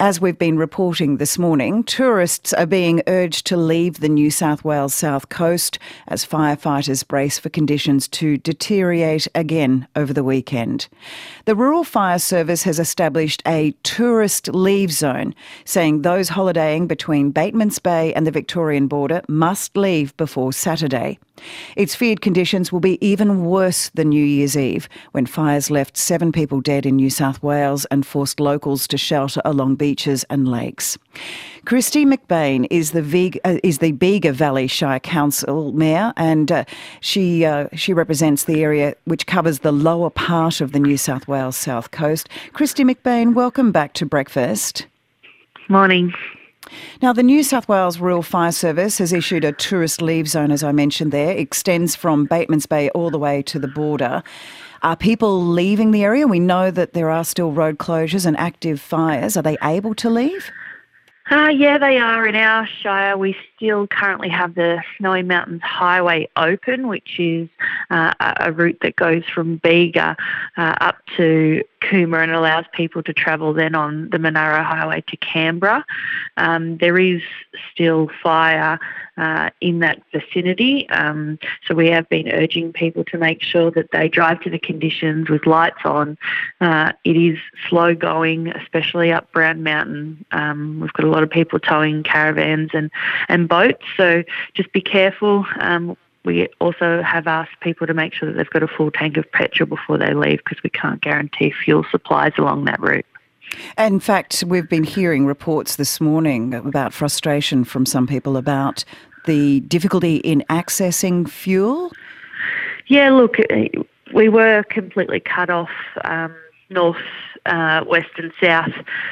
As we've been reporting this morning, tourists are being urged to leave the New South Wales south coast as firefighters brace for conditions to deteriorate again over the weekend. The Rural Fire Service has established a tourist leave zone, saying those holidaying between Batemans Bay and the Victorian border must leave before Saturday. It's feared conditions will be even worse than New Year's Eve, when fires left 7 people dead in New South Wales and forced locals to shelter along beaches and lakes. Kristy McBain is the Bega Valley Shire Council Mayor, and she represents the area which covers the lower part of the New South Wales south coast. Kristy McBain, welcome back to Breakfast. Morning. Now, the New South Wales Rural Fire Service has issued a tourist leave zone, as I mentioned there. It extends from Batemans Bay all the way to the border. Are people leaving the area? We know that there are still road closures and active fires. Are they able to leave? Yeah, they are. In our shire, we still currently have the Snowy Mountains Highway open, which is a route that goes from Bega up to Cooma and allows people to travel then on the Monaro Highway to Canberra. There is still fire in that vicinity, so we have been urging people to make sure that they drive to the conditions with lights on. It is slow going, especially up Brown Mountain. We've got a lot of people towing caravans and boats, so just be careful. We also have asked people to make sure that they've got a full tank of petrol before they leave, because we can't guarantee fuel supplies along that route. In fact, we've been hearing reports this morning about frustration from some people about the difficulty in accessing fuel. Yeah, look, we were completely cut off north, west and south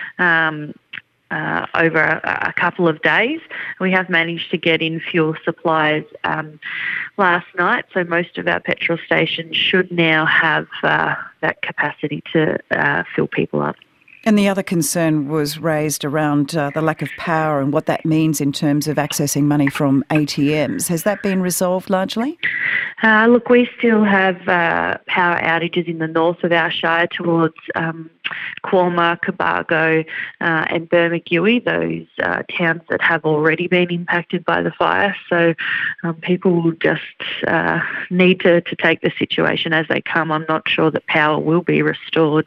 over a couple of days. We have managed to get in fuel supplies last night, so most of our petrol stations should now have that capacity to fill people up. And the other concern was raised around the lack of power and what that means in terms of accessing money from ATMs. Has that been resolved largely? Look, we still have power outages in the north of our shire towards Qualma, Cobargo and Bermagui, those towns that have already been impacted by the fire. So people will just need to take the situation as they come. I'm not sure that power will be restored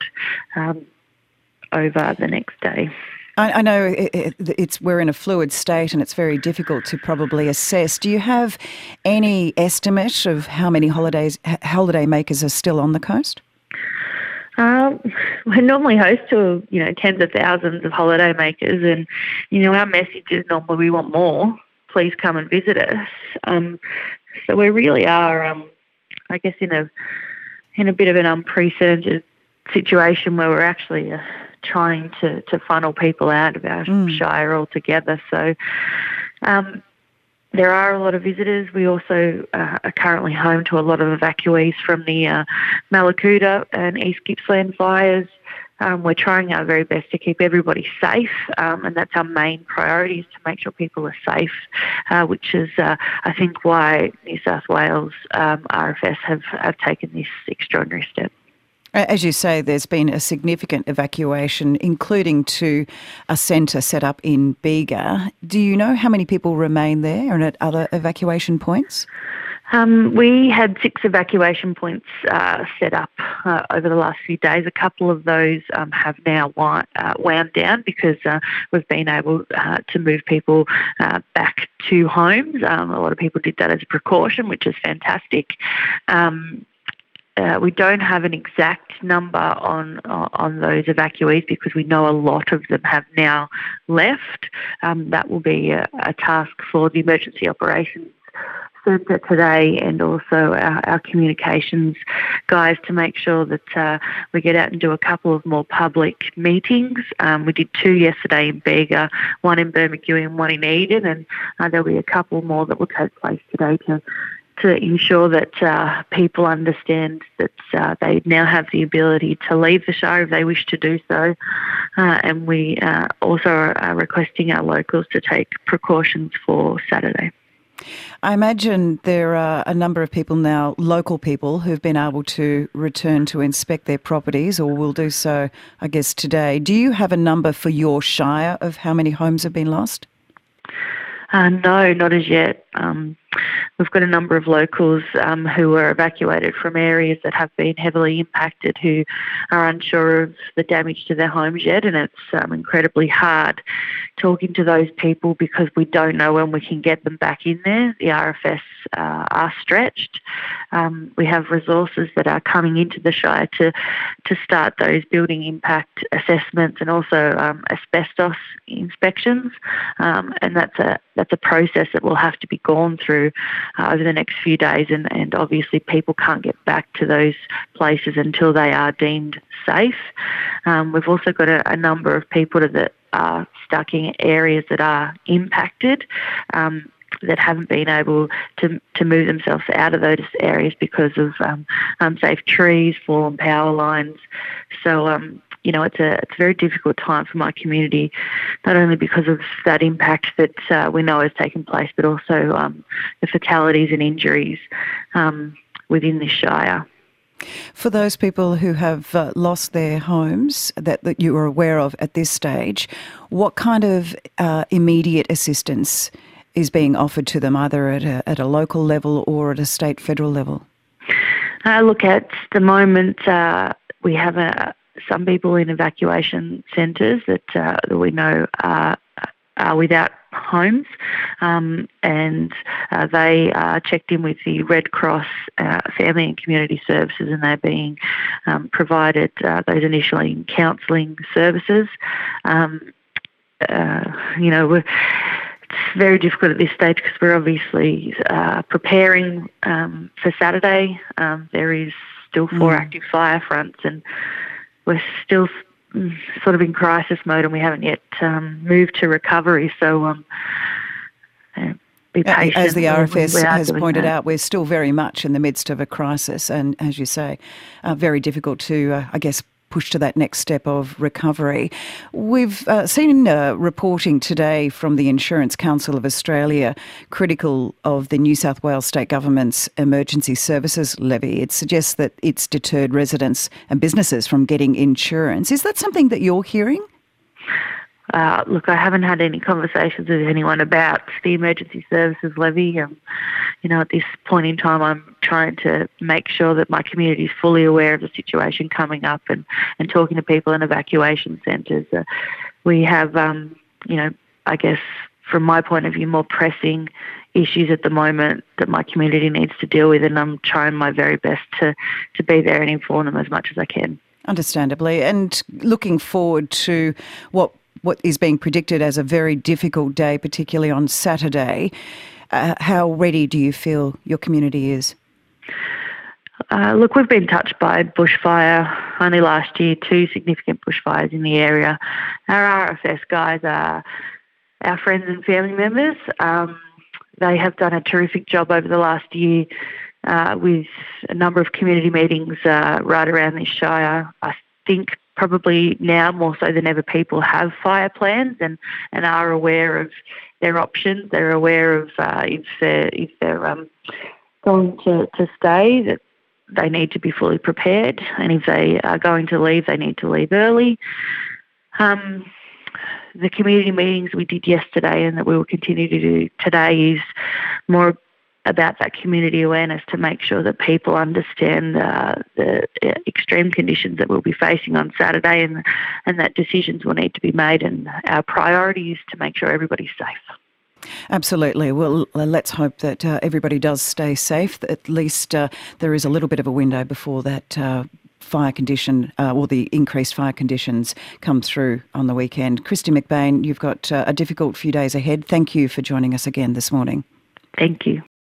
over the next day. I know we're in a fluid state and it's very difficult to probably assess. Do you have any estimate of how many holiday makers are still on the coast? We normally host to tens of thousands of holiday makers, and our message is normally we want more. Please come and visit us. So we really are, I guess, in a bit of an unprecedented situation where we're actually trying to funnel people out of our shire altogether. So there are a lot of visitors. We also are currently home to a lot of evacuees from the Mallacoota and East Gippsland fires. We're trying our very best to keep everybody safe, and that's our main priority, is to make sure people are safe, which is, I think, why New South Wales RFS have taken this extraordinary step. As you say, there's been a significant evacuation, including to a centre set up in Bega. Do you know how many people remain there and at other evacuation points? We had 6 evacuation points set up over the last few days. A couple of those have now wound down because we've been able to move people back to homes. A lot of people did that as a precaution, which is fantastic. We don't have an exact number on those evacuees because we know a lot of them have now left. That will be a task for the Emergency Operations Centre today, and also our communications guys, to make sure that we get out and do a couple of more public meetings. We did 2 yesterday in Bega, 1 in Bermagui and 1 in Eden, and there'll be a couple more that will take place today to ensure that people understand that they now have the ability to leave the shire if they wish to do so. And we also are requesting our locals to take precautions for Saturday. I imagine there are a number of people now, local people, who've been able to return to inspect their properties or will do so, I guess, today. Do you have a number for your shire of how many homes have been lost? No, not as yet. We've got a number of locals who were evacuated from areas that have been heavily impacted who are unsure of the damage to their homes yet, and it's incredibly hard talking to those people because we don't know when we can get them back in there. The RFS are stretched. We have resources that are coming into the Shire to start those building impact assessments and also asbestos inspections, and that's a process that will have to be gone through over the next few days, and obviously people can't get back to those places until they are deemed safe. We've also got a number of people that are stuck in areas that are impacted, that haven't been able to move themselves out of those areas because of unsafe trees, fallen power lines. So, it's a very difficult time for my community, not only because of that impact that we know has taken place, but also the fatalities and injuries within this shire. For those people who have lost their homes that you are aware of at this stage, what kind of immediate assistance is being offered to them, either at a local level or at a state, federal level? Look, at the moment, we have some people in evacuation centres that we know are without homes, and they are checked in with the Red Cross Family and Community Services, and they're being provided those initially counselling services. It's very difficult at this stage because we're obviously preparing for Saturday. There is still 4 active fire fronts, and we're still sort of in crisis mode, and we haven't yet moved to recovery. So be patient. As the RFS has pointed out, we're still very much in the midst of a crisis, and as you say, very difficult to, push to that next step of recovery. We've seen reporting today from the Insurance Council of Australia critical of the New South Wales State Government's emergency services levy. It suggests that it's deterred residents and businesses from getting insurance. Is that something that you're hearing? Look, I haven't had any conversations with anyone about the emergency services levy. At this point in time, I'm trying to make sure that my community is fully aware of the situation coming up and talking to people in evacuation centres. We have, I guess, from my point of view, more pressing issues at the moment that my community needs to deal with, and I'm trying my very best to be there and inform them as much as I can. Understandably. And looking forward to what is being predicted as a very difficult day, particularly on Saturday, how ready do you feel your community is? Look, we've been touched by bushfire only last year, 2 significant bushfires in the area. Our RFS guys are our friends and family members. They have done a terrific job over the last year with a number of community meetings right around this shire. I think probably now more so than ever people have fire plans and are aware of their options. They're aware of if they're going to stay, that they need to be fully prepared, and if they are going to leave, they need to leave early. The community meetings we did yesterday and that we will continue to do today is more about that community awareness to make sure that people understand the extreme conditions that we'll be facing on Saturday, and that decisions will need to be made, and our priority is to make sure everybody's safe. Absolutely. Well, let's hope that everybody does stay safe. At least there is a little bit of a window before that fire condition or the increased fire conditions come through on the weekend. Kristy McBain, you've got a difficult few days ahead. Thank you for joining us again this morning. Thank you.